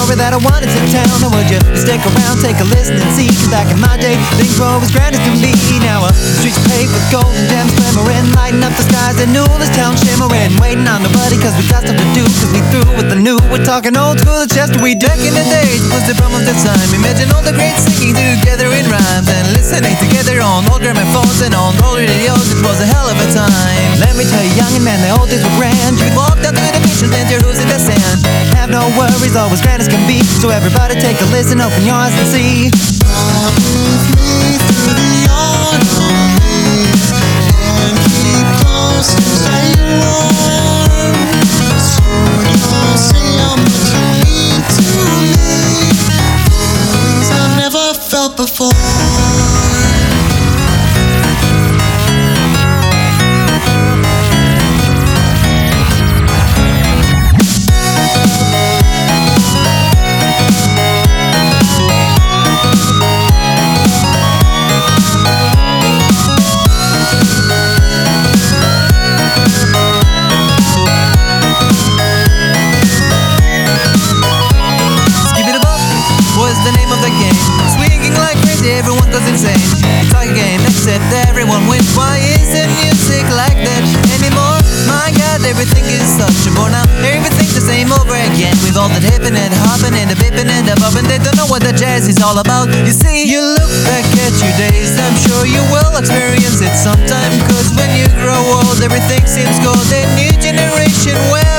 story that I wanted to tell. Now would you stick around, take a listen and see? Cause back in my day, things were as grand as can be. Now the streets are paved with gold and gems glimmering, lighting up the skies and new this town shimmering. Waiting on nobody cause we got stuff to do, cause we through with the new. We're talking old school, it's just what we do. Back in the days was the problem of the time. Imagine all the great singing together in rhymes and listening together on old gramophones and on old radios. It was a hell of a time. Let me tell you, youngin' man, the old days were grand. You'd walk down to the beach and land your hooves in the sand. Have no worries, always grand as can be. So everybody take a listen, open your eyes and see. Walk with me through the autumn leaves and keep close and stay warm. Soon you'll see how much you mean to me. Feelings I've never felt before. The name of the game, swinging like crazy, everyone goes insane. It's like a game, except everyone wins. Why isn't music like that anymore? My God, everything is such a bore now. Everything's the same over again, with all the hippin' and hoppin' and the bippin' and the boppin'. They don't know what the jazz is all about. You see, you look back at your days, I'm sure you will experience it sometime. Cause when you grow old, everything seems cold. A new generation, well,